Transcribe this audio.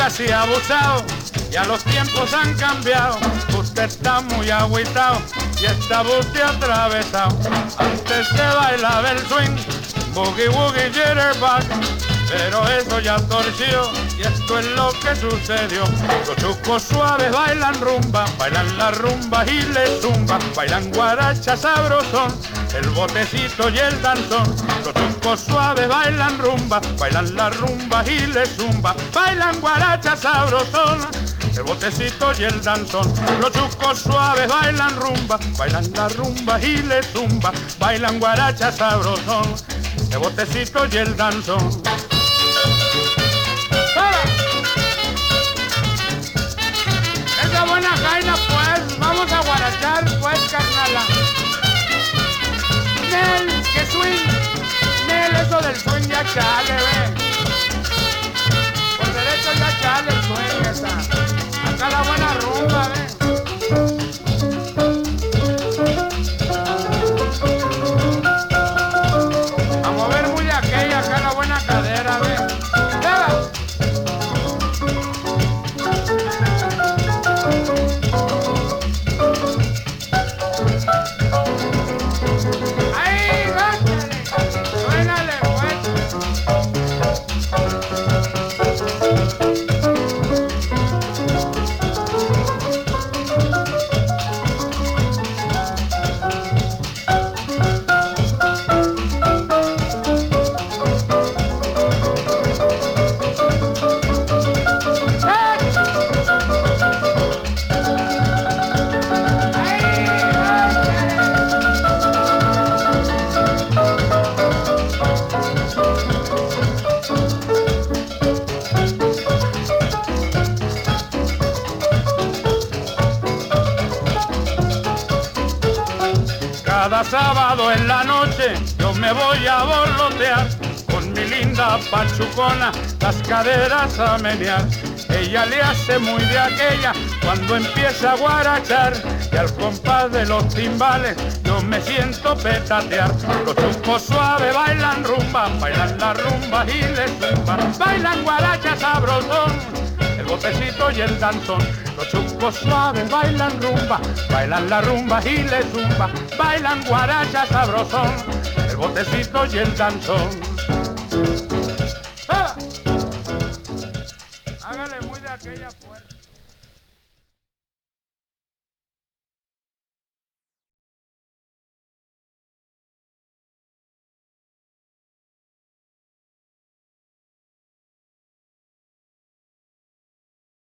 así abusado, ya los tiempos han cambiado. Usted está muy agüitado y está usted atravesado. Antes se bailaba el swing, boogie woogie jitterbug, pero eso ya torció y esto es lo que sucedió. Los chucos suaves bailan rumba, bailan la rumba y le zumba, bailan guaracha sabrosón, el botecito y el danzón. Los chucos suaves bailan rumba, bailan la rumba y le zumba, bailan guaracha sabrosón, el botecito y el danzón. Los chucos suaves bailan rumba, bailan la rumba y le zumba, bailan guaracha sabrosón, el botecito y el danzón. Esa buena jaina pues, vamos a guarachar pues, carnala. Nel, que swing, Nel, eso del swing ya chale, ve. Por derecho ya chale el swing esa. Acá la buena rumba, ve. A mover muy aquella, acá la buena cadera, ve. Cada sábado en la noche yo me voy a borlotear con mi linda pachucona, las caderas a menear. Ella le hace muy de aquella cuando empieza a guarachar y al compás de los timbales yo me siento petatear. Los chucos suaves bailan rumba, bailan la rumba y le zumba, bailan guaracha sabrosón, el botecito y el danzón. Los chucos suaves bailan rumba, bailan la rumba y le zumba, bailan guaracha sabrosón, el botecito y el danzón. ¡Ah! Hágale muy de aquella fuerza.